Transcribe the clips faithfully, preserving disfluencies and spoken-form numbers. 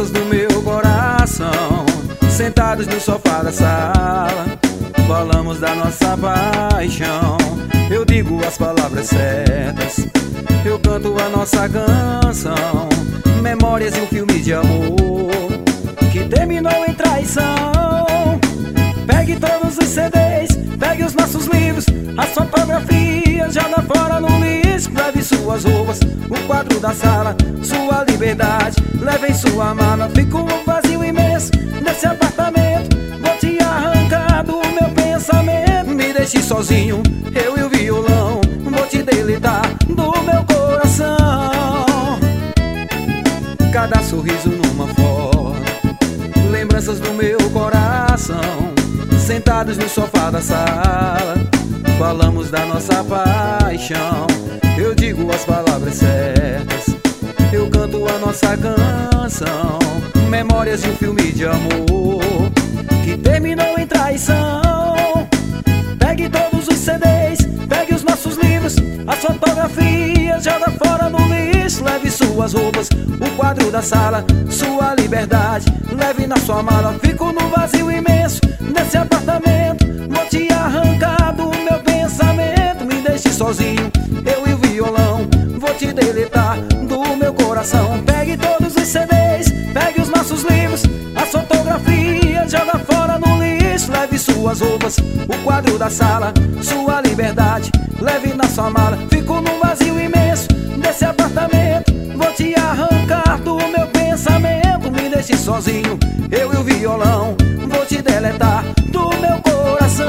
lembranças do meu coração, sentados no sofá da sala, falamos da nossa paixão. Eu digo as palavras certas, eu canto a nossa canção. Memórias de um filme de amor que terminou em traição. Pegue todos os C Ds, pegue os nossos livros, as fotografias, joga fora no lixo. Leve suas roupas, o quadro da sala, sua liberdade, leve em sua mala. Fico um vazio imenso nesse apartamento, vou te arrancar do meu pensamento. Me deixe sozinho, eu e o violão, vou te deletar do meu coração. Cada sorriso numa foto, lembranças do meu coração, sentados no sofá da sala, falamos da nossa paixão. Eu digo as palavras certas, eu canto a nossa canção. Memórias de um filme de amor que terminou em traição. Pegue todos os C Ds, pegue os nossos livros, as fotografias, joga fora no lixo. Leve suas roupas, o quadro da sala, sua liberdade, leve na sua mala. Fico num vazio imenso nesse apartamento, vou te arrancar do meu pensamento. Me deixe sozinho, eu e o violão, vou te deletar do meu coração. Pegue todos os C Ds, pegue os nossos livros, as fotografias, joga fora no lixo. Leve suas roupas, o quadro da sala, sua liberdade, leve na sua mala. Fico num vazio imenso nesse apartamento, vou te arrancar do meu pensamento. Me deixe sozinho, eu e o violão, vou te deletar do meu coração.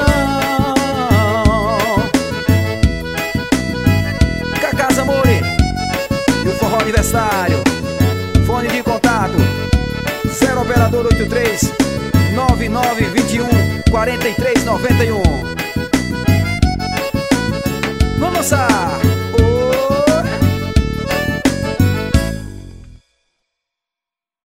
Cacás Amore e o Forró Aniversário. Fone de contato zero operador oito três nove nove dois um quatro três nove um. Vamos lá!